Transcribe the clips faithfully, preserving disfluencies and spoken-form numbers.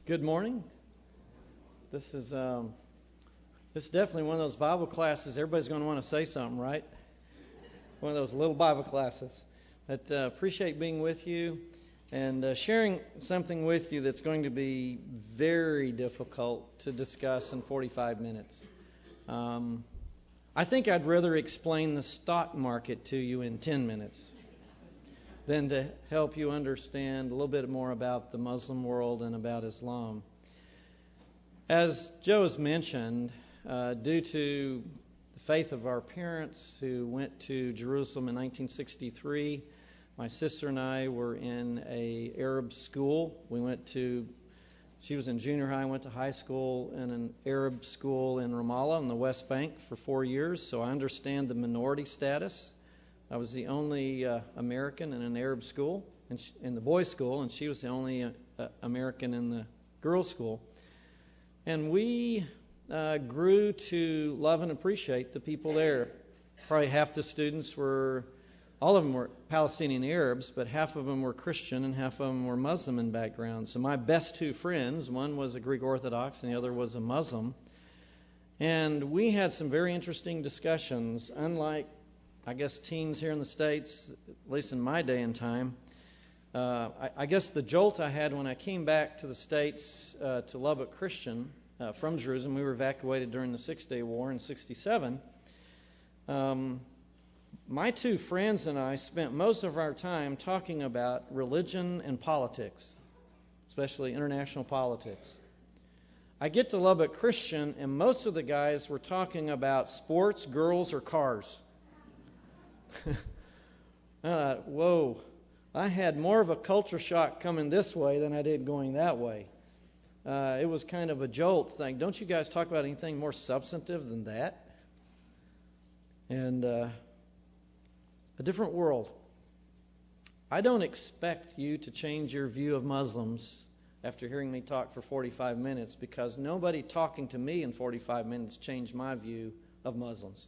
Good morning. This is um, this is definitely one of those Bible classes. Everybody's going to want to say something, right? One of those little Bible classes. But uh, appreciate being with you and uh, sharing something with you that's going to be very difficult to discuss in forty-five minutes. Um, I think I'd rather explain the stock market to you in ten minutes than to help you understand a little bit more about the Muslim world and about Islam. As Joe has mentioned, uh, due to the faith of our parents who went to Jerusalem in nineteen sixty-three, my sister and I were in a Arab school. We went to, she was in junior high, went to high school in an Arab school in Ramallah on the West Bank for four years, so I understand the minority status. I was the only uh, American in an Arab school, in, sh- in the boys' school, and she was the only uh, uh, American in the girls' school. And we uh, grew to love and appreciate the people there. Probably half the students were, all of them were Palestinian Arabs, but half of them were Christian and half of them were Muslim in background. So my best two friends, one was a Greek Orthodox and the other was a Muslim. And we had some very interesting discussions, unlike I guess teens here in the States, at least in my day and time. Uh, I, I guess the jolt I had when I came back to the States uh, to Lubbock Christian uh, from Jerusalem, we were evacuated during the Six-Day War in sixty-seven. Um, my two friends and I spent most of our time talking about religion and politics, especially international politics. I get to Lubbock Christian, and most of the guys were talking about sports, girls, or cars. I thought, whoa, I had more of a culture shock coming this way than I did going that way. Uh, it was kind of a jolt thing. Don't you guys talk about anything more substantive than that? And uh, a different world. I don't expect you to change your view of Muslims after hearing me talk for forty-five minutes, because nobody talking to me in forty-five minutes changed my view of Muslims.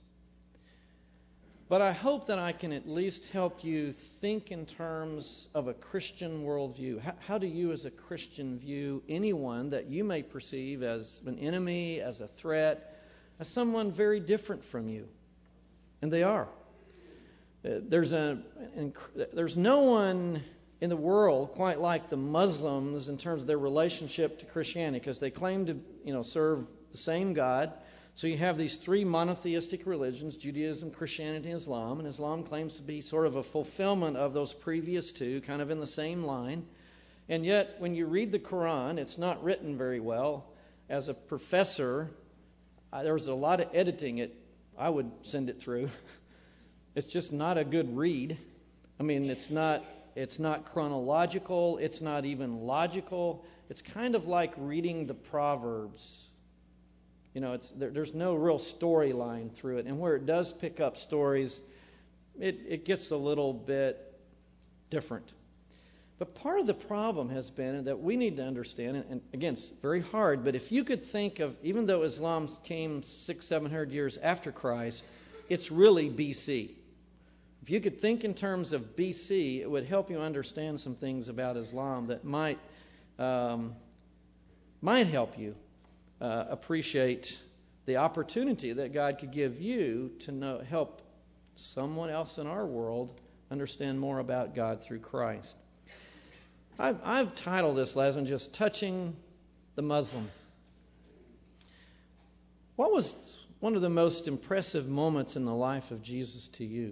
But I hope that I can at least help you think in terms of a Christian worldview. How, how do you as a Christian view anyone that you may perceive as an enemy, as a threat, as someone very different from you? And they are. Uh, there's, a, an, there's no one in the world quite like the Muslims in terms of their relationship to Christianity, because they claim to, you know, serve the same God. So you have these three monotheistic religions, Judaism, Christianity, and Islam. And Islam claims to be sort of a fulfillment of those previous two, kind of in the same line. And yet, when you read the Quran, it's not written very well. As a professor, I, there was a lot of editing it. I would send it through. It's just not a good read. I mean, it's not, it's not chronological. It's not even logical. It's kind of like reading the Proverbs. You know, it's there, there's no real storyline through it. And where it does pick up stories, it, it gets a little bit different. But part of the problem has been that we need to understand, and, and again, it's very hard, but if you could think of, even though Islam came six, seven hundred years after Christ, it's really B C. If you could think in terms of B C, it would help you understand some things about Islam that might um, might help you Uh, appreciate the opportunity that God could give you to know, help someone else in our world understand more about God through Christ. I've, I've titled this lesson just Touching the Muslim. What was one of the most impressive moments in the life of Jesus to you?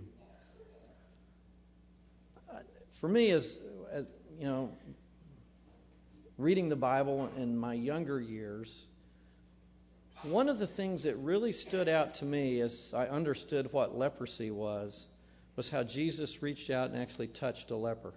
Uh, for me, as, as you know, reading the Bible in my younger years, one of the things that really stood out to me as I understood what leprosy was, was how Jesus reached out and actually touched a leper.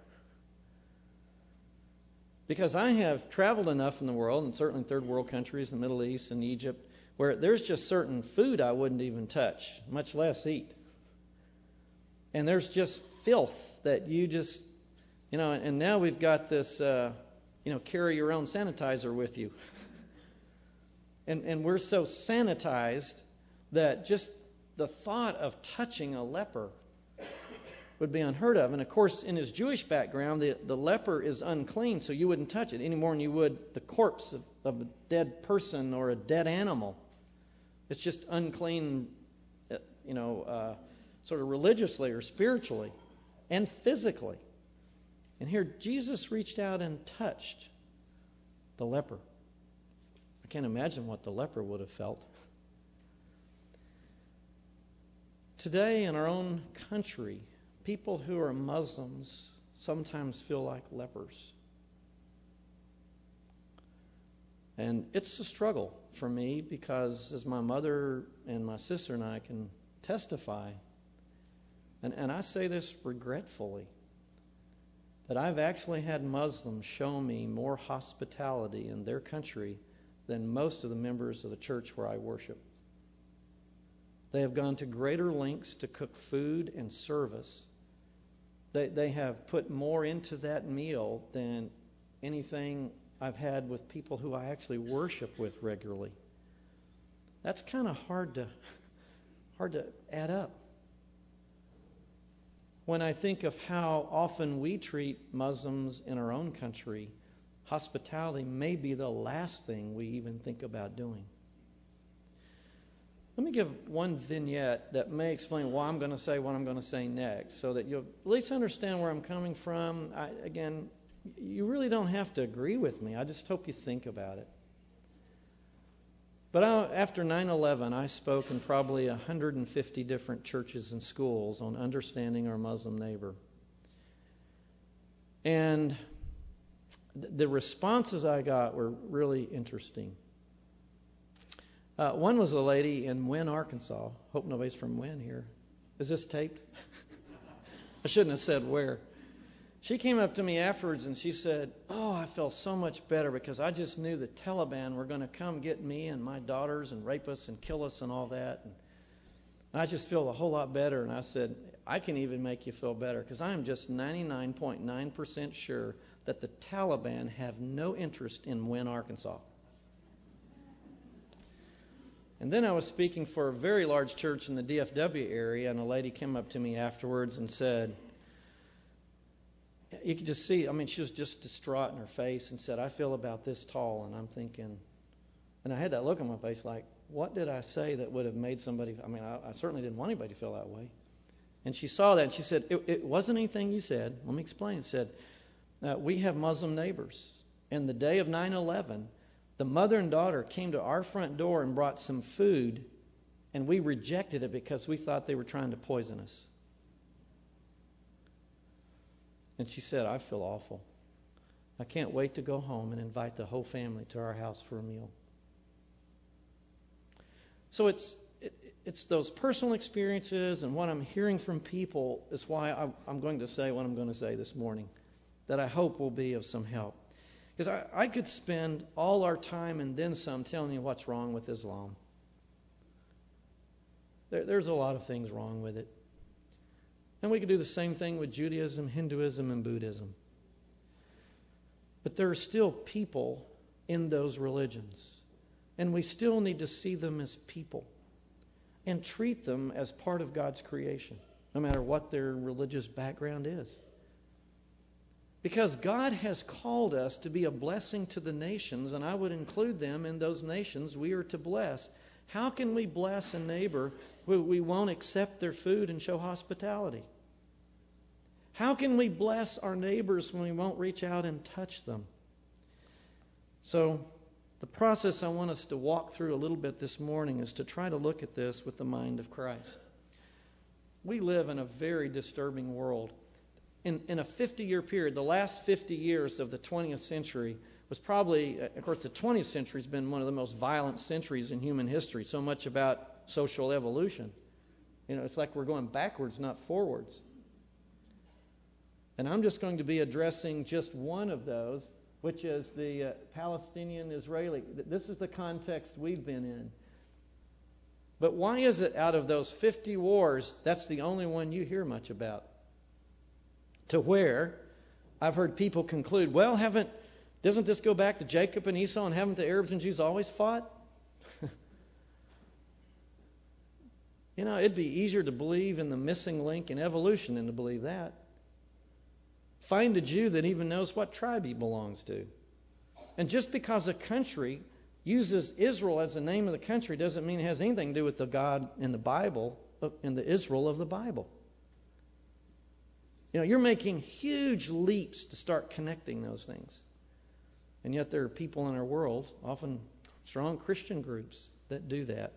Because I have traveled enough in the world, and certainly third world countries, the Middle East and Egypt, where there's just certain food I wouldn't even touch, much less eat. And there's just filth that you just, you know, and now we've got this, uh, you know, carry your own sanitizer with you. And, and we're so sanitized that just the thought of touching a leper would be unheard of. And of course, in his Jewish background, the, the leper is unclean, so you wouldn't touch it any more than you would the corpse of, of a dead person or a dead animal. It's just unclean, you know, uh, sort of religiously or spiritually and physically. And here Jesus reached out and touched the leper. I can't imagine what the leper would have felt. Today in our own country, people who are Muslims sometimes feel like lepers. And it's a struggle for me because, as my mother and my sister and I can testify, and, and I say this regretfully, that I've actually had Muslims show me more hospitality in their country than most of the members of the church where I worship. They have gone to greater lengths to cook food and service. They, they have put more into that meal than anything I've had with people who I actually worship with regularly. That's kind of hard to hard to add up. When I think of how often we treat Muslims in our own country, hospitality may be the last thing we even think about doing. Let me give one vignette that may explain why I'm going to say what I'm going to say next, so that you'll at least understand where I'm coming from. I, again, you really don't have to agree with me. I just hope you think about it. But I, after nine eleven, I spoke in probably one hundred fifty different churches and schools on understanding our Muslim neighbor. And th- the responses I got were really interesting. Uh, one was a lady in Wynne, Arkansas. Hope nobody's from Wynne here. Is this taped? I shouldn't have said where. She came up to me afterwards and she said, "Oh, I felt so much better because I just knew the Taliban were going to come get me and my daughters and rape us and kill us and all that. And I just feel a whole lot better." And I said, "I can even make you feel better because I'm just ninety-nine point nine percent sure that the Taliban have no interest in Wynne, Arkansas." And then I was speaking for a very large church in the D F W area, and a lady came up to me afterwards and said, you could just see, I mean, she was just distraught in her face and said, "I feel about this tall." And I'm thinking, and I had that look on my face like, what did I say that would have made somebody, I mean, I, I certainly didn't want anybody to feel that way. And she saw that and she said, it, it wasn't anything you said. Let me explain. It said, uh, we have Muslim neighbors. And the day of nine eleven, the mother and daughter came to our front door and brought some food, and we rejected it because we thought they were trying to poison us. And she said, "I feel awful. I can't wait to go home and invite the whole family to our house for a meal." So it's it, it's those personal experiences and what I'm hearing from people is why I, I'm going to say what I'm going to say this morning, that I hope will be of some help. Because I, I could spend all our time and then some telling you what's wrong with Islam. There, there's a lot of things wrong with it. And we could do the same thing with Judaism, Hinduism, and Buddhism. But there are still people in those religions. And we still need to see them as people and treat them as part of God's creation, no matter what their religious background is. Because God has called us to be a blessing to the nations, and I would include them in those nations we are to bless. How can we bless a neighbor who we won't accept their food and show hospitality? How can we bless our neighbors when we won't reach out and touch them? So the process I want us to walk through a little bit this morning is to try to look at this with the mind of Christ. We live in a very disturbing world. In, in a fifty-year period, the last fifty years of the twentieth century was probably, of course, the twentieth century has been one of the most violent centuries in human history, so much about social evolution. You know, it's like we're going backwards, not forwards. And I'm just going to be addressing just one of those, which is the uh, Palestinian-Israeli. This is the context we've been in. But why is it out of those fifty wars, that's the only one you hear much about? To where I've heard people conclude, well, haven't doesn't this go back to Jacob and Esau, and haven't the Arabs and Jews always fought? You know, it'd be easier to believe in the missing link in evolution than to believe that. Find a Jew that even knows what tribe he belongs to. And just because a country uses Israel as the name of the country doesn't mean it has anything to do with the God in the Bible, in the Israel of the Bible. You know, you're making huge leaps to start connecting those things. And yet there are people in our world, often strong Christian groups, that do that.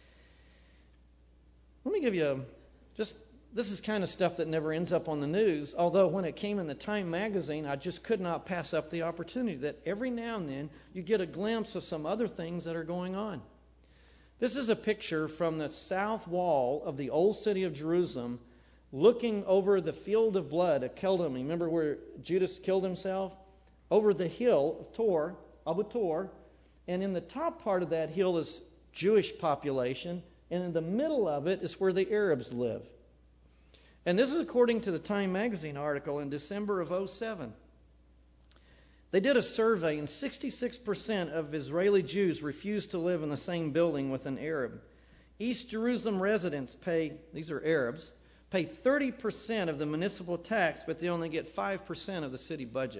Let me give you a, just, this is kind of stuff that never ends up on the news, although when it came in the Time magazine, I just could not pass up the opportunity that every now and then you get a glimpse of some other things that are going on. This is a picture from the south wall of the old city of Jerusalem, looking over the field of blood at Kedem. Remember where Judas killed himself? Over the hill of Tor, Abu Tor, and in the top part of that hill is Jewish population, and in the middle of it is where the Arabs live. And this is according to the Time magazine article in December of oh seven. They did a survey, and sixty-six percent of Israeli Jews refused to live in the same building with an Arab. East Jerusalem residents pay, these are Arabs, pay thirty percent of the municipal tax, but they only get five percent of the city budget.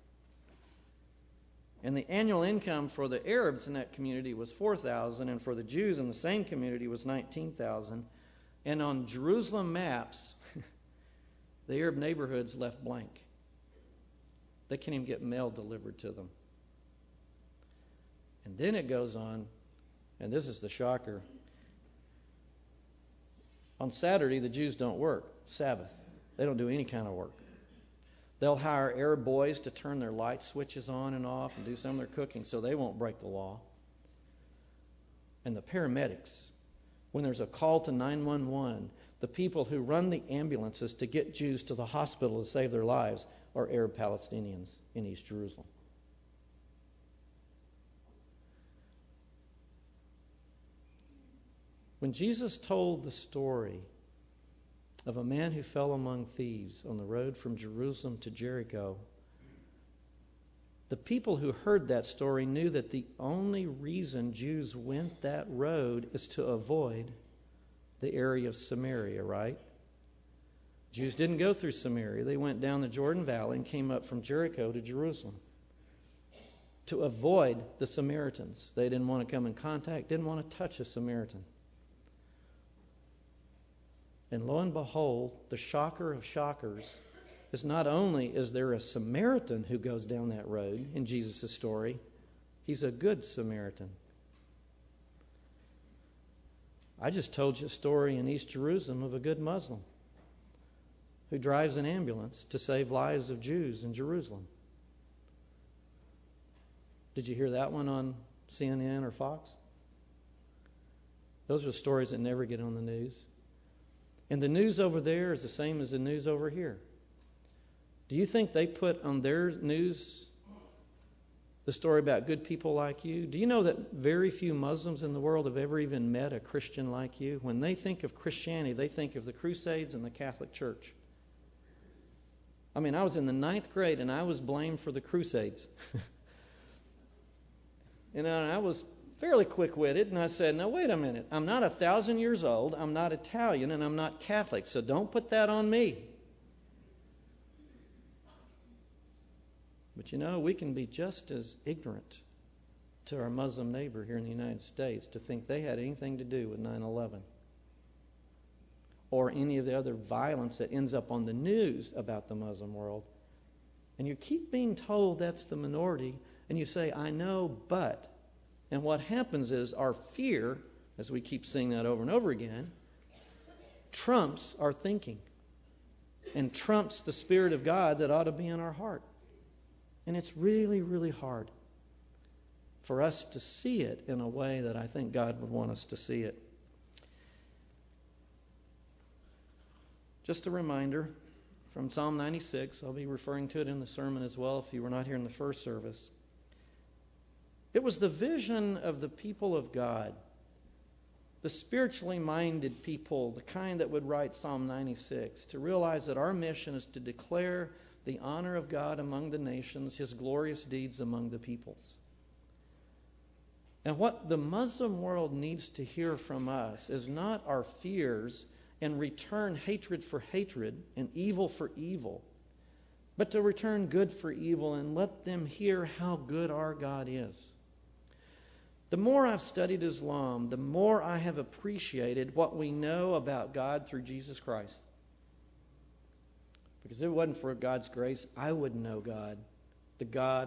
And the annual income for the Arabs in that community was four thousand dollars, and for the Jews in the same community was nineteen thousand dollars. And on Jerusalem maps, the Arab neighborhoods left blank. They can't even get mail delivered to them. And then it goes on, and this is the shocker. On Saturday, the Jews don't work. Sabbath. They don't do any kind of work. They'll hire Arab boys to turn their light switches on and off and do some of their cooking so they won't break the law. And the paramedics, when there's a call to nine one one, the people who run the ambulances to get Jews to the hospital to save their lives are Arab Palestinians in East Jerusalem. When Jesus told the story of a man who fell among thieves on the road from Jerusalem to Jericho, the people who heard that story knew that the only reason Jews went that road is to avoid the area of Samaria, right? Jews didn't go through Samaria. They went down the Jordan Valley and came up from Jericho to Jerusalem to avoid the Samaritans. They didn't want to come in contact, didn't want to touch a Samaritan. And lo and behold, the shocker of shockers is not only is there a Samaritan who goes down that road in Jesus' story, he's a good Samaritan. I just told you a story in East Jerusalem of a good Muslim who drives an ambulance to save lives of Jews in Jerusalem. Did you hear that one on C N N or Fox? Those are stories that never get on the news. And the news over there is the same as the news over here. Do you think they put on their news the story about good people like you? Do you know that very few Muslims in the world have ever even met a Christian like you? When they think of Christianity, they think of the Crusades and the Catholic Church. I mean, I was in the ninth grade and I was blamed for the Crusades. You know, and I was fairly quick-witted, and I said, now, wait a minute. I'm not a thousand years old, I'm not Italian, and I'm not Catholic, so don't put that on me. But you know, we can be just as ignorant to our Muslim neighbor here in the United States to think they had anything to do with nine eleven or any of the other violence that ends up on the news about the Muslim world. And you keep being told that's the minority, and you say, I know, but... And what happens is our fear, as we keep seeing that over and over again, trumps our thinking and trumps the Spirit of God that ought to be in our heart. And it's really, really hard for us to see it in a way that I think God would want us to see it. Just a reminder from Psalm ninety-six. I'll be referring to it in the sermon as well if you were not here in the first service. It was the vision of the people of God, the spiritually minded people, the kind that would write Psalm ninety-six, to realize that our mission is to declare the honor of God among the nations, His glorious deeds among the peoples. And what the Muslim world needs to hear from us is not our fears and return hatred for hatred and evil for evil, but to return good for evil and let them hear how good our God is. The more I've studied Islam, the more I have appreciated what we know about God through Jesus Christ. Because if it wasn't for God's grace, I wouldn't know God. The God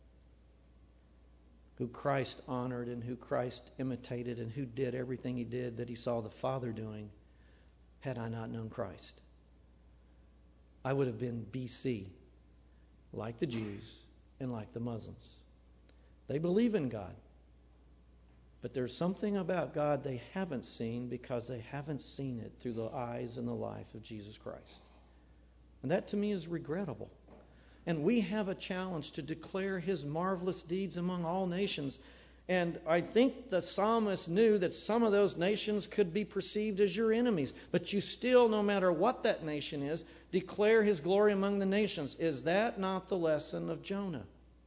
who Christ honored and who Christ imitated and who did everything he did that he saw the Father doing, had I not known Christ. I would have been B C, like the Jews and like the Muslims. They believe in God. But there's something about God they haven't seen because they haven't seen it through the eyes and the life of Jesus Christ. And that to me is regrettable. And we have a challenge to declare his marvelous deeds among all nations. And I think the psalmist knew that some of those nations could be perceived as your enemies. But you still, no matter what that nation is, declare his glory among the nations. Is that not the lesson of Jonah?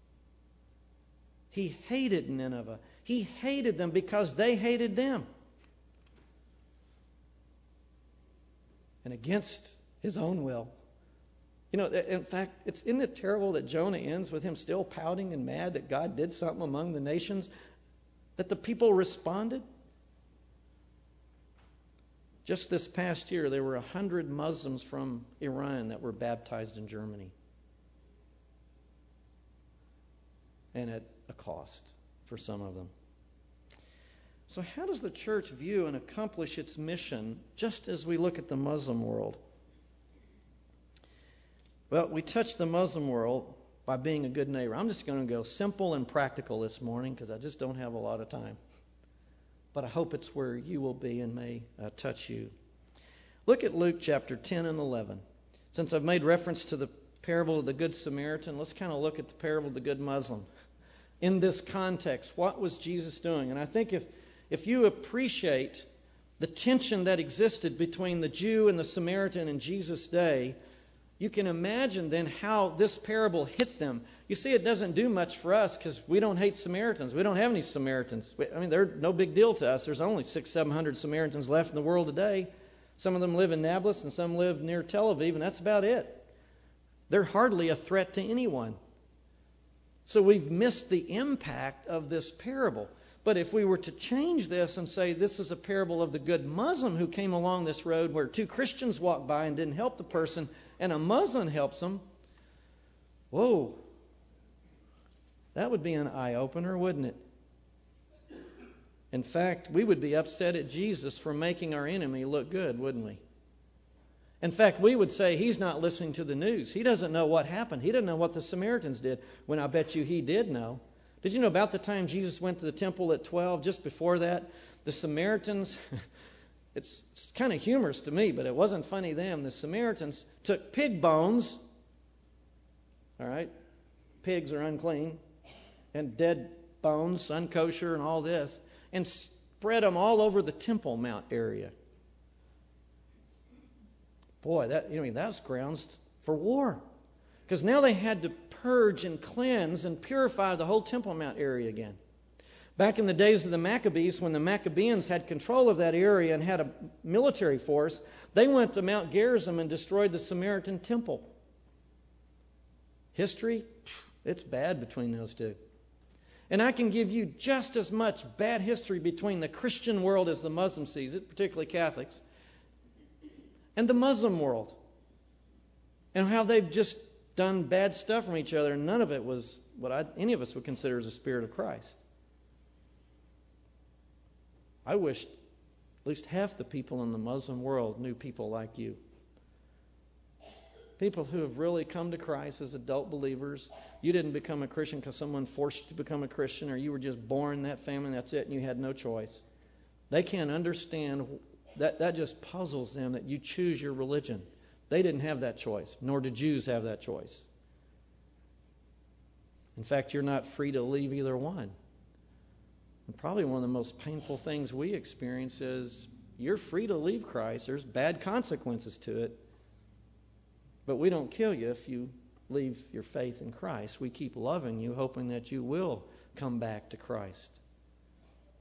He hated Nineveh. He hated them because they hated them. And against his own will. You know, in fact, it's, isn't it terrible that Jonah ends with him still pouting and mad that God did something among the nations? That the people responded? Just this past year, there were a hundred Muslims from Iran that were baptized in Germany. And at a cost for some of them. So how does the church view and accomplish its mission just as we look at the Muslim world? Well, we touch the Muslim world by being a good neighbor. I'm just going to go simple and practical this morning because I just don't have a lot of time. But I hope it's where you will be and may uh, touch you. Look at Luke chapter ten and eleven. Since I've made reference to the parable of the Good Samaritan, let's kind of look at the parable of the Good Muslim. In this context, what was Jesus doing? And I think if, if you appreciate the tension that existed between the Jew and the Samaritan in Jesus' day, you can imagine then how this parable hit them. You see, it doesn't do much for us because we don't hate Samaritans. We don't have any Samaritans. I mean, they're no big deal to us. There's only six, seven hundred Samaritans left in the world today. Some of them live in Nablus and some live near Tel Aviv, and that's about it. They're hardly a threat to anyone. So we've missed the impact of this parable. But if we were to change this and say this is a parable of the good Muslim who came along this road where two Christians walked by and didn't help the person, and a Muslim helps them, whoa, that would be an eye-opener, wouldn't it? In fact, we would be upset at Jesus for making our enemy look good, wouldn't we? In fact, we would say he's not listening to the news. He doesn't know what happened. He doesn't know what the Samaritans did, when I bet you he did know. Did you know about the time Jesus went to the temple at twelve, just before that, the Samaritans... It's, it's kind of humorous to me, but it wasn't funny then. The Samaritans took pig bones, all right, pigs are unclean, and dead bones, unkosher and all this, and spread them all over the Temple Mount area. Boy, that you know, that's grounds for war. Because now they had to purge and cleanse and purify the whole Temple Mount area again. Back in the days of the Maccabees, when the Maccabeans had control of that area and had a military force, they went to Mount Gerizim and destroyed the Samaritan temple. History, it's bad between those two. And I can give you just as much bad history between the Christian world as the Muslim sees it, particularly Catholics, and the Muslim world. And how they've just done bad stuff from each other, and none of it was what I, any of us would consider as a spirit of Christ. I wish at least half the people in the Muslim world knew people like you. People who have really come to Christ as adult believers. You didn't become a Christian because someone forced you to become a Christian, or you were just born in that family and that's it and you had no choice. They can't understand, that, that just puzzles them that you choose your religion. They didn't have that choice, nor did Jews have that choice. In fact, you're not free to leave either one. And probably one of the most painful things we experience is you're free to leave Christ. There's bad consequences to it. But we don't kill you if you leave your faith in Christ. We keep loving you, hoping that you will come back to Christ.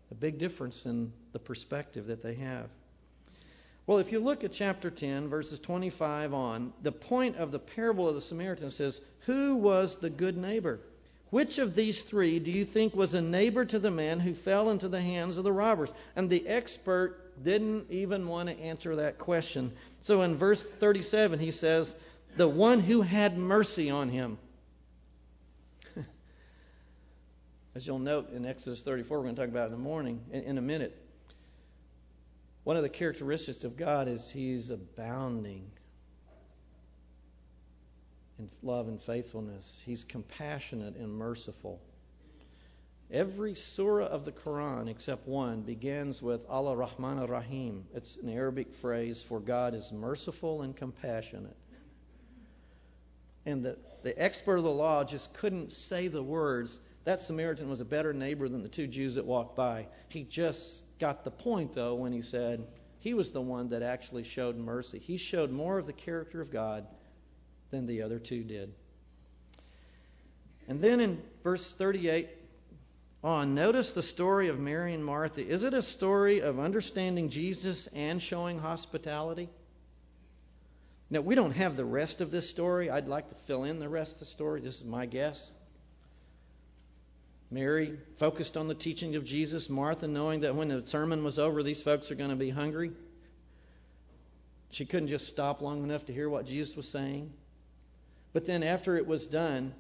A big difference in the perspective that they have. Well, if you look at chapter ten, verses twenty-five on, the point of the parable of the Samaritan says, who was the good neighbor? Which of these three do you think was a neighbor to the man who fell into the hands of the robbers? And the expert didn't even want to answer that question. So in verse thirty-seven, he says, the one who had mercy on him. As you'll note in Exodus thirty-four, we're going to talk about it in the morning, in, in a minute. One of the characteristics of God is He's abounding in love and faithfulness. He's compassionate and merciful. Every surah of the Quran, except one, begins with Allah Rahman Ar-Rahim. It's an Arabic phrase for God is merciful and compassionate. And the, the expert of the law just couldn't say the words. That Samaritan was a better neighbor than the two Jews that walked by. He just got the point, though, when he said he was the one that actually showed mercy. He showed more of the character of God than the other two did. And then in verse thirty-eight on, notice the story of Mary and Martha. Is it a story of understanding Jesus and showing hospitality? Now, we don't have the rest of this story. I'd like to fill in the rest of the story. This is my guess. Mary focused on the teaching of Jesus. Martha, knowing that when the sermon was over, these folks are going to be hungry. She couldn't just stop long enough to hear what Jesus was saying. But then after it was done,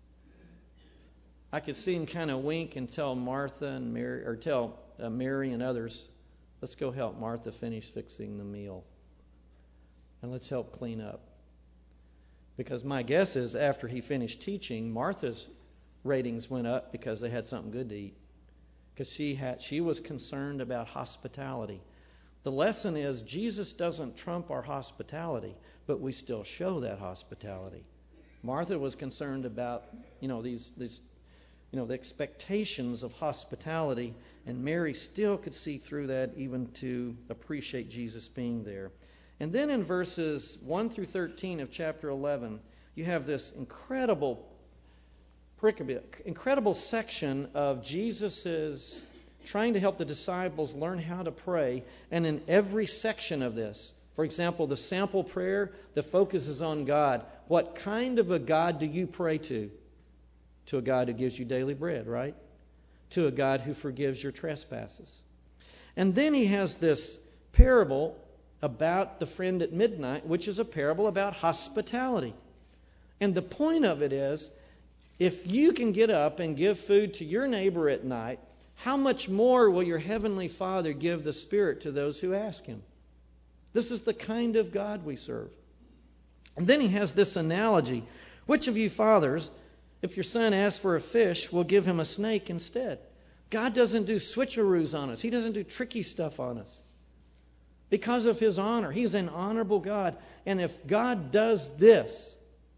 I could see him kind of wink and tell Martha and Mary, or tell uh, Mary and others, let's go help Martha finish fixing the meal. And let's help clean up. Because my guess is after he finished teaching, Martha's ratings went up because they had something good to eat. Because she had, she was concerned about hospitality. The lesson is Jesus doesn't trump our hospitality, but we still show that hospitality. Martha was concerned about, you know, these, these, you know, the expectations of hospitality, and Mary still could see through that, even to appreciate Jesus being there. And then in verses one through thirteen of chapter eleven, you have this incredible incredible section of Jesus's trying to help the disciples learn how to pray. And in every section of this, for example, the sample prayer, the focus is on God. What kind of a God do you pray to? To a God who gives you daily bread, right? To a God who forgives your trespasses. And then he has this parable about the friend at midnight, which is a parable about hospitality. And the point of it is, if you can get up and give food to your neighbor at night, how much more will your heavenly Father give the Spirit to those who ask Him? This is the kind of God we serve. And then he has this analogy. Which of you fathers, if your son asks for a fish, will give him a snake instead? God doesn't do switcheroos on us. He doesn't do tricky stuff on us. Because of His honor. He's an honorable God. And if God does this,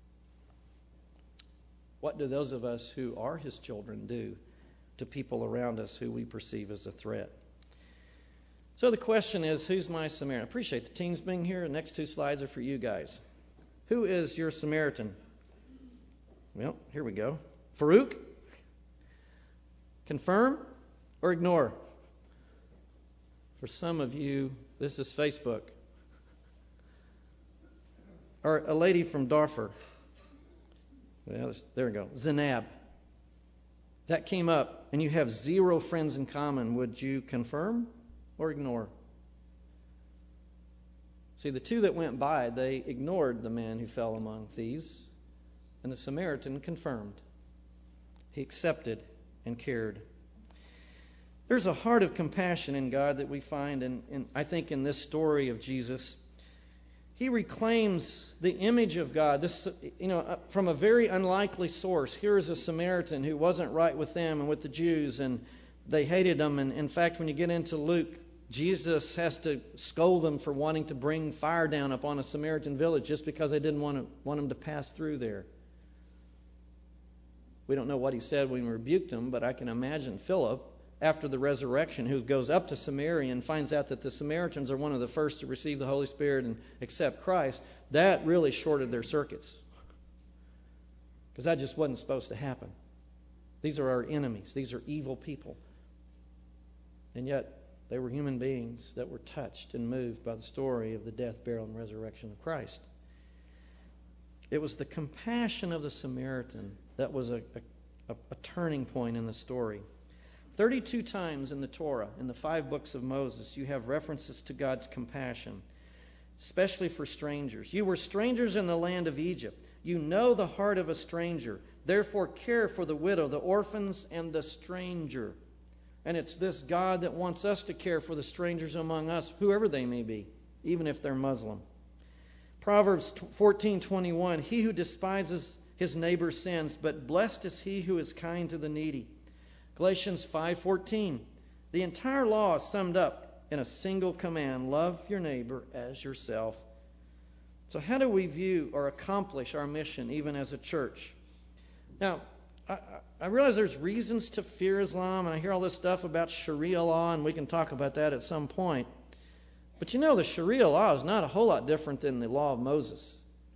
what do those of us who are His children do to people around us who we perceive as a threat? So the question is, who's my Samaritan? I appreciate the teens being here. The next two slides are for you guys. Who is your Samaritan? Well, here we go. Farouk? Confirm or ignore? For some of you, this is Facebook. Or a lady from Darfur. Well, there we go. Zainab. That came up, and you have zero friends in common. Would you confirm or ignore? See, the two that went by, they ignored the man who fell among thieves, and the Samaritan confirmed. He accepted and cared. There's a heart of compassion in God that we find, in, in, I think, in this story of Jesus. He reclaims the image of God. This, you know, from a very unlikely source. Here is a Samaritan who wasn't right with them and with the Jews, and they hated him. And in fact, when you get into Luke, Jesus has to scold them for wanting to bring fire down upon a Samaritan village just because they didn't want to want him to pass through there. We don't know what he said when he rebuked him, but I can imagine Philip, after the resurrection, who goes up to Samaria and finds out that the Samaritans are one of the first to receive the Holy Spirit and accept Christ. That really shorted their circuits, because that just wasn't supposed to happen. These are our enemies. These are evil people. And yet, they were human beings that were touched and moved by the story of the death, burial, and resurrection of Christ. It was the compassion of the Samaritan that was a, a, a turning point in the story. thirty-two times in the Torah, in the five books of Moses, you have references to God's compassion, especially for strangers. You were strangers in the land of Egypt. You know the heart of a stranger. Therefore, care for the widow, the orphans, and the stranger. And it's this God that wants us to care for the strangers among us, whoever they may be, even if they're Muslim. Proverbs fourteen twenty-one, he who despises his neighbor's sins, but blessed is he who is kind to the needy. Galatians five fourteen, the entire law is summed up in a single command, love your neighbor as yourself. So how do we view or accomplish our mission even as a church? Now, I, I realize there's reasons to fear Islam, and I hear all this stuff about Sharia law, and we can talk about that at some point. But you know, the Sharia law is not a whole lot different than the law of Moses.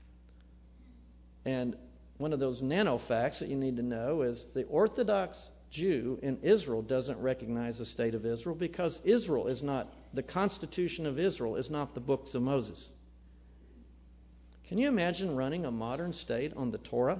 And one of those nano facts that you need to know is the Orthodox Jew in Israel doesn't recognize the state of Israel because Israel is not, the Constitution of Israel is not the books of Moses. Can you imagine running a modern state on the Torah?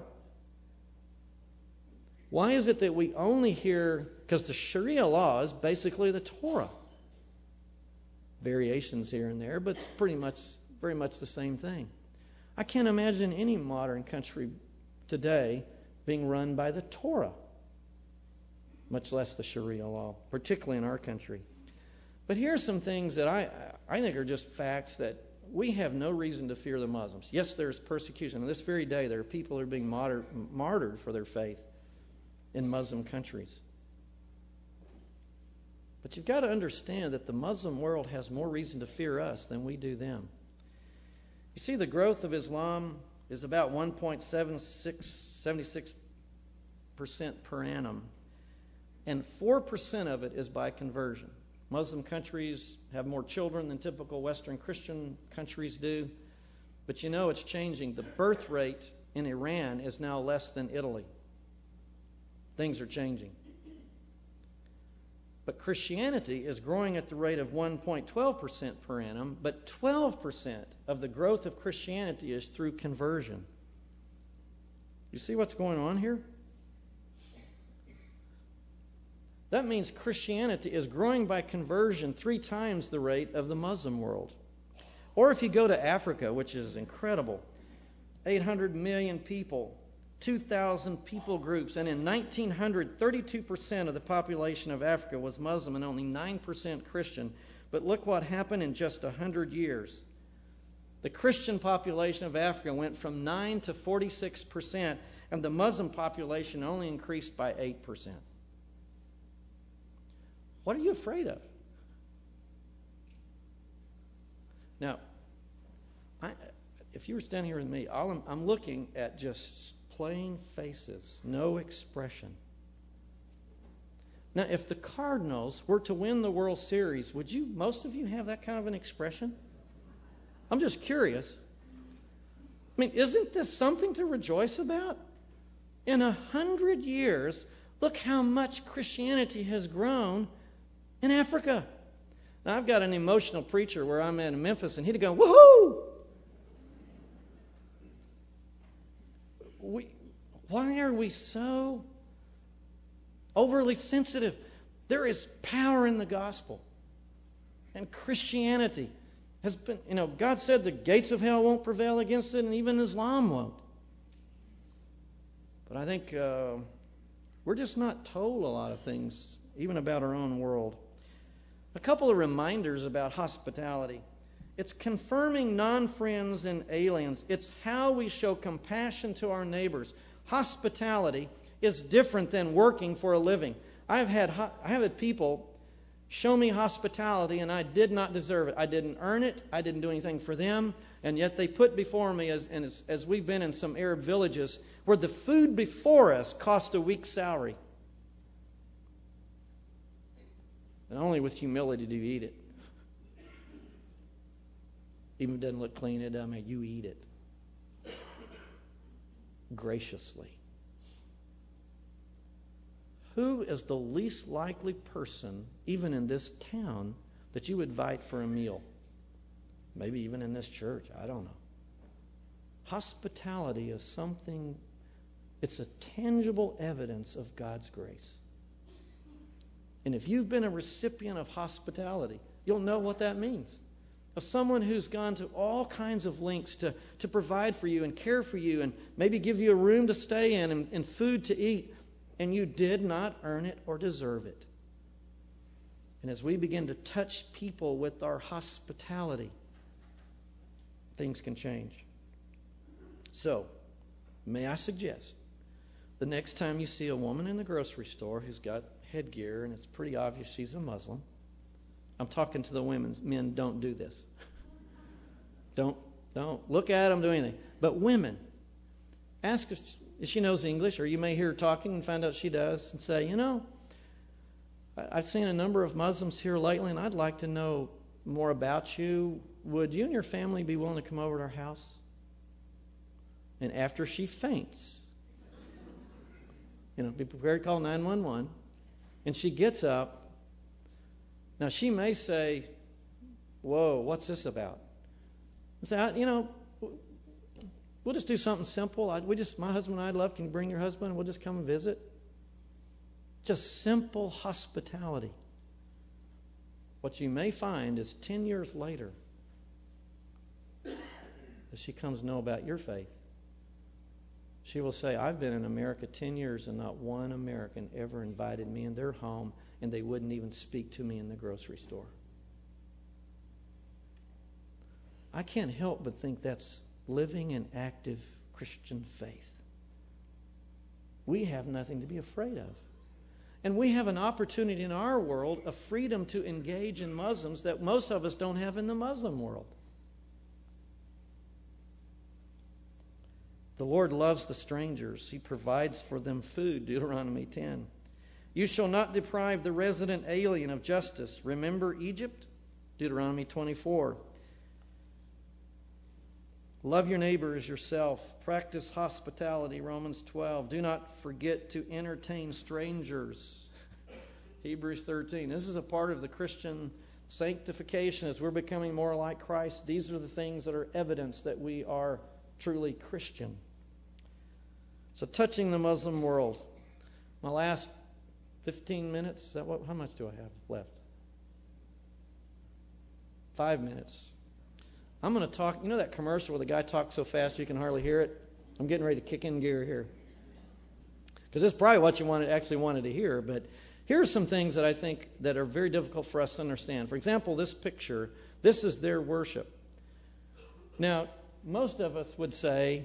Why is it that we only hear, because the Sharia law is basically the Torah. Variations here and there, but it's pretty much, very much the same thing. I can't imagine any modern country today being run by the Torah, much less the Sharia law, particularly in our country. But here are some things that I, I think are just facts that we have no reason to fear the Muslims. Yes, there's persecution. On this very day, there are people who are being martyred, martyred for their faith in Muslim countries. But you've got to understand that the Muslim world has more reason to fear us than we do them. You see, the growth of Islam is about one point seven six percent per annum, and four percent of it is by conversion. Muslim countries have more children than typical Western Christian countries do, but you know it's changing. The birth rate in Iran is now less than Italy. Things are changing. But Christianity is growing at the rate of one point one two percent per annum, but twelve percent of the growth of Christianity is through conversion. You see what's going on here? That means Christianity is growing by conversion three times the rate of the Muslim world. Or if you go to Africa, which is incredible, eight hundred million people, two thousand people groups, and in nineteen hundred, thirty-two percent of the population of Africa was Muslim and only nine percent Christian. But look what happened in just one hundred years. The Christian population of Africa went from nine to forty-six percent, and the Muslim population only increased by eight percent. What are you afraid of? Now, I, if you were standing here with me, all I'm, I'm looking at just plain faces, no expression. Now, if the Cardinals were to win the World Series, would you, most of you, have that kind of an expression? I'm just curious. I mean, isn't this something to rejoice about? In a hundred years, look how much Christianity has grown in Africa. Now, I've got an emotional preacher where I'm at in Memphis, and he'd go, woohoo! We, why are we so overly sensitive? There is power in the gospel. And Christianity has been, you know, God said the gates of hell won't prevail against it, and even Islam won't. But I think uh, we're just not told a lot of things, even about our own world. A couple of reminders about hospitality. It's confirming non-friends and aliens. It's how we show compassion to our neighbors. Hospitality is different than working for a living. I've had I have had people show me hospitality, and I did not deserve it. I didn't earn it. I didn't do anything for them, and yet they put before me, as and as, as we've been in some Arab villages, where the food before us cost a week's salary. And only with humility do you eat it. Even if it doesn't look clean, it doesn't matter. You eat it. Graciously. Who is the least likely person, even in this town, that you would invite for a meal? Maybe even in this church. I don't know. Hospitality is something, it's a tangible evidence of God's grace. And if you've been a recipient of hospitality, you'll know what that means. Of someone who's gone to all kinds of lengths to, to provide for you and care for you and maybe give you a room to stay in and, and food to eat, and you did not earn it or deserve it. And as we begin to touch people with our hospitality, things can change. So, may I suggest, the next time you see a woman in the grocery store who's got headgear and it's pretty obvious she's a Muslim, I'm talking to the women. Men, don't do this. Don't, don't look at them, do anything. But women, ask if she knows English, or you may hear her talking and find out she does, and say, you know, I've seen a number of Muslims here lately, and I'd like to know more about you. Would you and your family be willing to come over to our house? And after she faints, you know, be prepared to call nine one one, and she gets up. Now, she may say, whoa, what's this about? And say, you know, we'll just do something simple. I, we just, my husband and I'd love, can you bring your husband and we'll just come and visit? Just simple hospitality. What you may find is ten years later, as she comes to know about your faith, she will say, I've been in America ten years and not one American ever invited me in their home, and they wouldn't even speak to me in the grocery store. I can't help but think that's living an active Christian faith. We have nothing to be afraid of. And we have an opportunity in our world of freedom to engage in Muslims that most of us don't have in the Muslim world. The Lord loves the strangers. He provides for them food, Deuteronomy ten. You shall not deprive the resident alien of justice. Remember Egypt, Deuteronomy twenty-four. Love your neighbor as yourself. Practice hospitality, Romans twelve. Do not forget to entertain strangers, Hebrews thirteen. This is a part of the Christian sanctification as we're becoming more like Christ. These are the things that are evidence that we are truly Christian. So touching the Muslim world. My last fifteen minutes. Is that what? How much do I have left? Five minutes. I'm going to talk. You know that commercial where the guy talks so fast you can hardly hear it? I'm getting ready to kick in gear here. Because this is probably what you wanted, actually wanted to hear. But here are some things that I think that are very difficult for us to understand. For example, this picture. This is their worship. Now, most of us would say,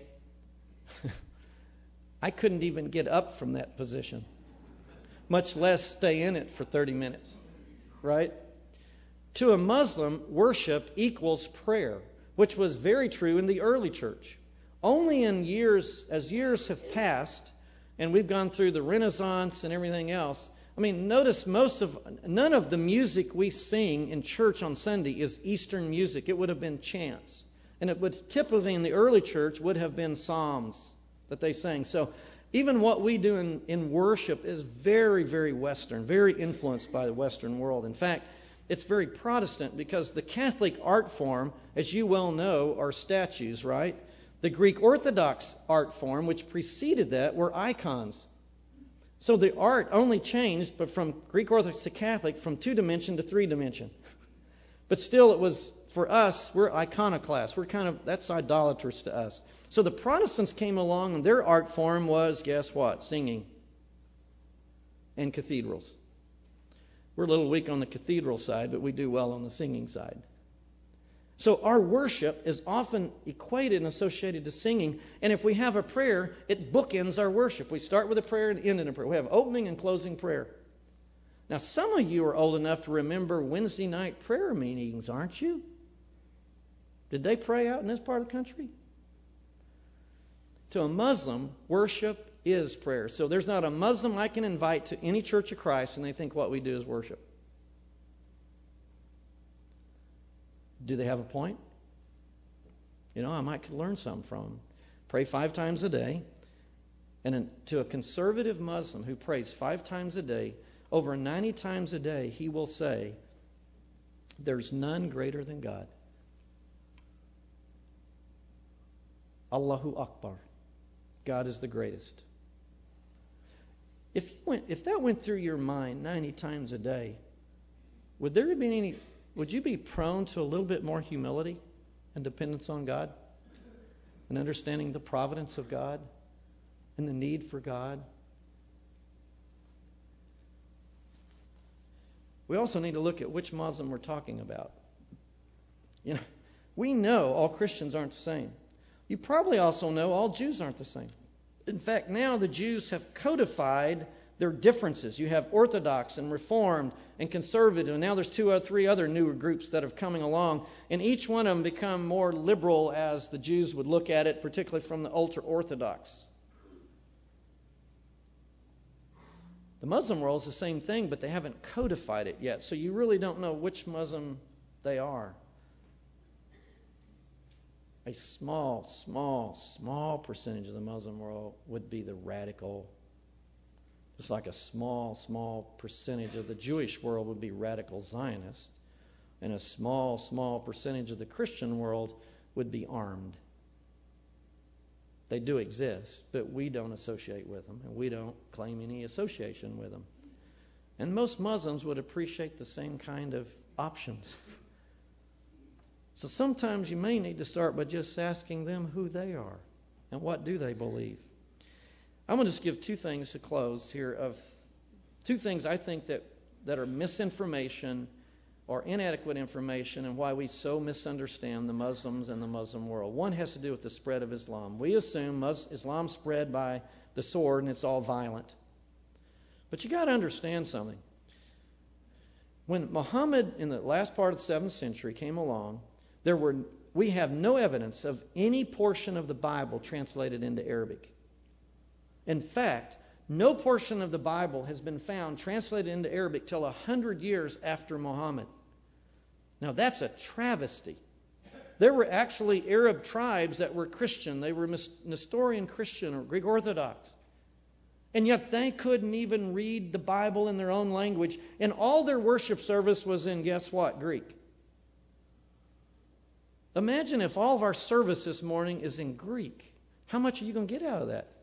I couldn't even get up from that position, much less stay in it for thirty minutes, right? To a Muslim, worship equals prayer, which was very true in the early church. Only in years, as years have passed, and we've gone through the Renaissance and everything else, I mean, notice most of, none of the music we sing in church on Sunday is Eastern music. It would have been chants. And it would typically in the early church would have been psalms that they sang. So even what we do in, in worship is very, very Western, very influenced by the Western world. In fact, it's very Protestant because the Catholic art form, as you well know, are statues, right? The Greek Orthodox art form, which preceded that, were icons. So the art only changed, but from Greek Orthodox to Catholic, from two-dimension to three-dimension. But still, it was, for us, we're iconoclasts. We're kind of, that's idolatrous to us. So the Protestants came along, and their art form was, guess what? Singing and cathedrals. We're a little weak on the cathedral side, but we do well on the singing side. So our worship is often equated and associated to singing. And if we have a prayer, it bookends our worship. We start with a prayer and end in a prayer. We have opening and closing prayer. Now, some of you are old enough to remember Wednesday night prayer meetings, aren't you? Did they pray out in this part of the country? To a Muslim, worship is prayer. So there's not a Muslim I can invite to any Church of Christ and they think what we do is worship. Do they have a point? You know, I might could learn something from them. Pray five times a day And an, to a conservative Muslim who prays five times a day, over ninety times a day, he will say, there's none greater than God. Allahu Akbar. God is the greatest. If you went, if that went through your mind ninety times a day, would there be any? Would you be prone to a little bit more humility and dependence on God, and understanding the providence of God and the need for God? We also need to look at which Muslim we're talking about. You know, we know all Christians aren't the same. You probably also know all Jews aren't the same. In fact, now the Jews have codified their differences. You have Orthodox and Reformed and Conservative, and now there's two or three other newer groups that are coming along, and each one of them become more liberal as the Jews would look at it, particularly from the ultra-Orthodox. The Muslim world is the same thing, but they haven't codified it yet, so you really don't know which Muslim they are. A small, small, small percentage of the Muslim world would be the radical. Just like a small, small percentage of the Jewish world would be radical Zionist. And a small, small percentage of the Christian world would be armed. They do exist, but we don't associate with them, and we don't claim any association with them. And most Muslims would appreciate the same kind of options. So sometimes you may need to start by just asking them who they are and what do they believe. I'm going to just give two things to close here of two things I think that, that are misinformation or inadequate information and why we so misunderstand the Muslims and the Muslim world. One has to do with the spread of Islam. We assume Mus- Islam spread by the sword and it's all violent. But you got to understand something. When Muhammad in the last part of the seventh century came along, There were, we have no evidence of any portion of the Bible translated into Arabic. In fact, no portion of the Bible has been found translated into Arabic till a hundred years after Muhammad. Now that's a travesty. There were actually Arab tribes that were Christian. They were Nestorian Christian or Greek Orthodox. And yet they couldn't even read the Bible in their own language. And all their worship service was in, guess what, Greek. Imagine if all of our service this morning is in Greek. How much are you going to get out of that?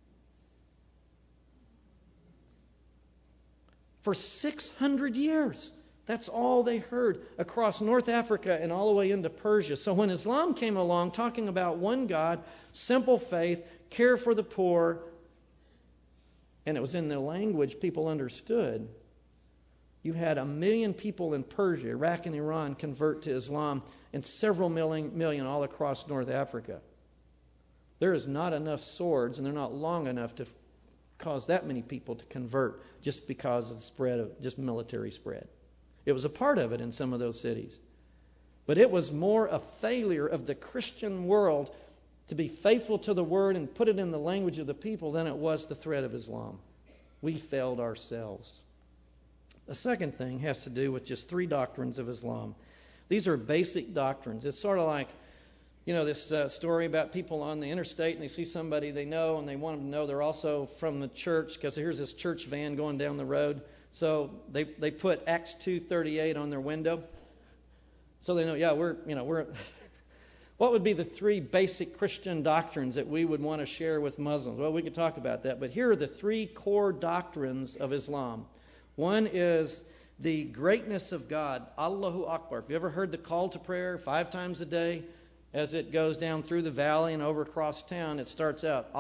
For six hundred years, that's all they heard across North Africa and all the way into Persia. So when Islam came along talking about one God, simple faith, care for the poor, and it was in the language people understood, you had a million people in Persia, Iraq and Iran convert to Islam, and several million, million all across North Africa. There is not enough swords, and they're not long enough to f- cause that many people to convert just because of the spread of just military spread. It was a part of it in some of those cities. But it was more a failure of the Christian world to be faithful to the Word and put it in the language of the people than it was the threat of Islam. We failed ourselves. The second thing has to do with just three doctrines of Islam. These are basic doctrines. It's sort of like, you know, this uh, story about people on the interstate and they see somebody they know and they want them to know they're also from the church because here's this church van going down the road. So they they put Acts two thirty-eight on their window. So they know, yeah, we're, you know, we're... What would be the three basic Christian doctrines that we would want to share with Muslims? Well, we could talk about that. But here are the three core doctrines of Islam. One is the greatness of God, Allahu Akbar. Have you ever heard the call to prayer five times a day? As it goes down through the valley and over across town, it starts out,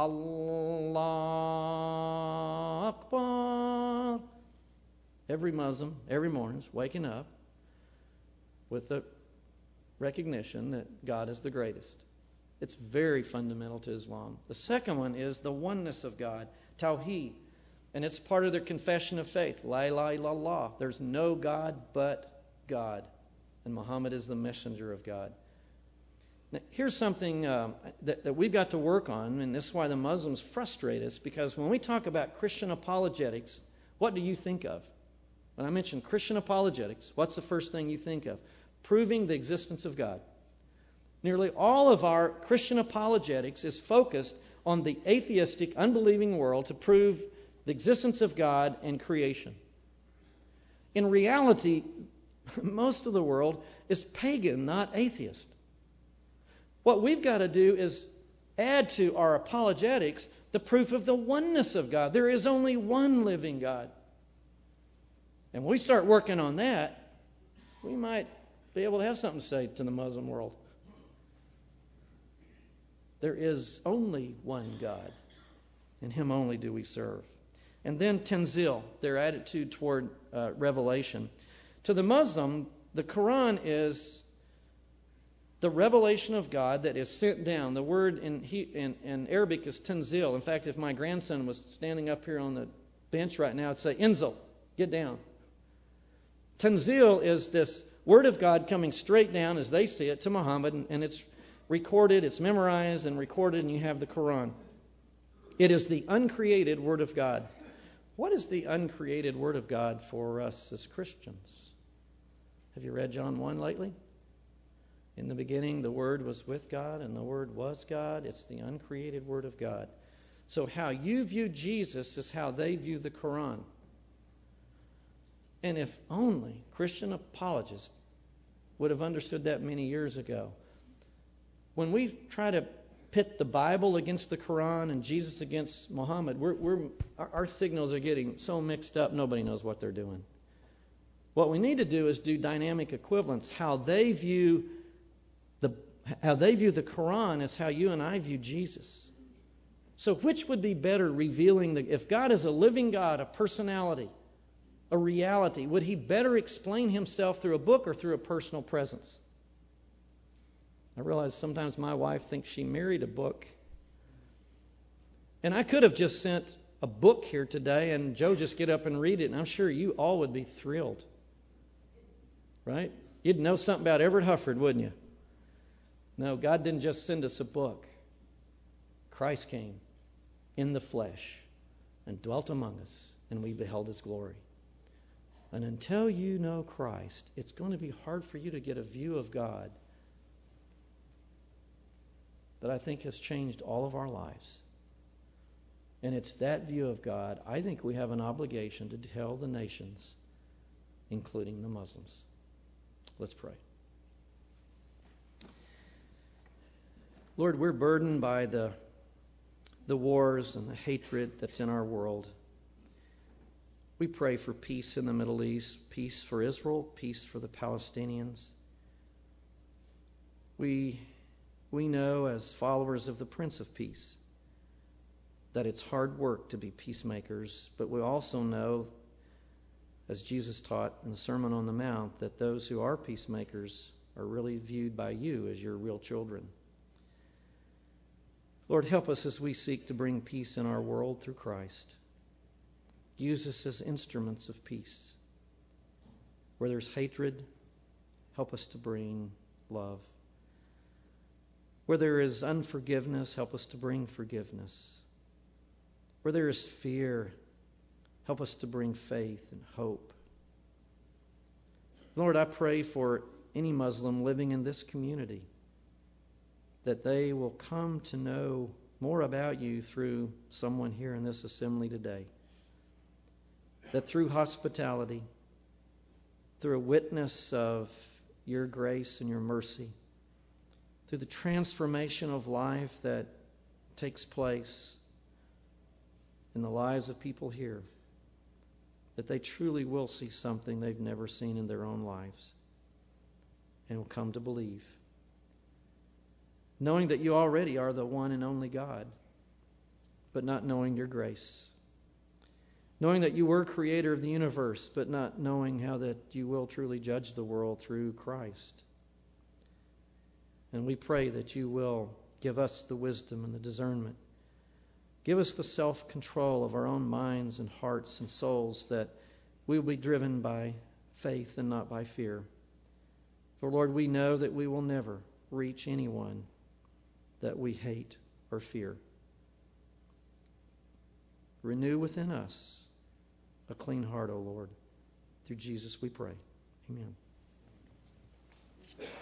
Allah Akbar. Every Muslim, every morning, is waking up with the recognition that God is the greatest. It's very fundamental to Islam. The second one is the oneness of God, Tawheed. And it's part of their confession of faith. La ilaha illallah. There's no God but God. And Muhammad is the messenger of God. Now, here's something um, that, that we've got to work on, and this is why the Muslims frustrate us, because when we talk about Christian apologetics, what do you think of? When I mention Christian apologetics, what's the first thing you think of? Proving the existence of God. Nearly all of our Christian apologetics is focused on the atheistic, unbelieving world to prove the existence of God and creation. In reality, most of the world is pagan, not atheist. What we've got to do is add to our apologetics the proof of the oneness of God. There is only one living God. And when we start working on that, we might be able to have something to say to the Muslim world. There is only one God, and Him only do we serve. And then Tanzil, their attitude toward uh, revelation. To the Muslim, the Quran is the revelation of God that is sent down. The word in, he, in, in Arabic is Tanzil. In fact, if my grandson was standing up here on the bench right now, I'd say, Inzil, get down. Tanzil is this Word of God coming straight down, as they see it, to Muhammad, and, and it's recorded, it's memorized and recorded, and you have the Quran. It is the uncreated Word of God. What is the uncreated Word of God for us as Christians? Have you read John one lately? In the beginning, the Word was with God, and the Word was God. It's the uncreated Word of God. So how you view Jesus is how they view the Quran. And if only Christian apologists would have understood that many years ago. When we try to pit the Bible against the Quran and Jesus against Muhammad, we're, we're, our, our signals are getting so mixed up, nobody knows what they're doing. What we need to do is do dynamic equivalence. How they view the how they view the Quran is how you and I view Jesus. So which would be better revealing the, if God is a living God, a personality, a reality, would He better explain Himself through a book or through a personal presence? I realize sometimes my wife thinks she married a book. And I could have just sent a book here today and Joe just get up and read it, and I'm sure you all would be thrilled. Right? You'd know something about Everett Hufford, wouldn't you? No, God didn't just send us a book. Christ came in the flesh and dwelt among us, and we beheld His glory. And until you know Christ, it's going to be hard for you to get a view of God that I think has changed all of our lives. And it's that view of God I think we have an obligation to tell the nations, including the Muslims. Let's pray. Lord, we're burdened by the, the wars and the hatred that's in our world. We pray for peace in the Middle East, peace for Israel, peace for the Palestinians. We, we know as followers of the Prince of Peace that it's hard work to be peacemakers, but we also know, as Jesus taught in the Sermon on the Mount, that those who are peacemakers are really viewed by you as your real children. Lord, help us as we seek to bring peace in our world through Christ. Use us as instruments of peace. Where there's hatred, help us to bring love. Where there is unforgiveness, help us to bring forgiveness. Where there is fear, help us to bring faith and hope. Lord, I pray for any Muslim living in this community that they will come to know more about you through someone here in this assembly today. That through hospitality, through a witness of your grace and your mercy, through the transformation of life that takes place in the lives of people here, that they truly will see something they've never seen in their own lives and will come to believe. Knowing that you already are the one and only God, but not knowing your grace. Knowing that you were creator of the universe, but not knowing how that you will truly judge the world through Christ. And we pray that you will give us the wisdom and the discernment. Give us the self-control of our own minds and hearts and souls, that we will be driven by faith and not by fear. For Lord, we know that we will never reach anyone that we hate or fear. Renew within us a clean heart, O Lord. Through Jesus we pray. Amen.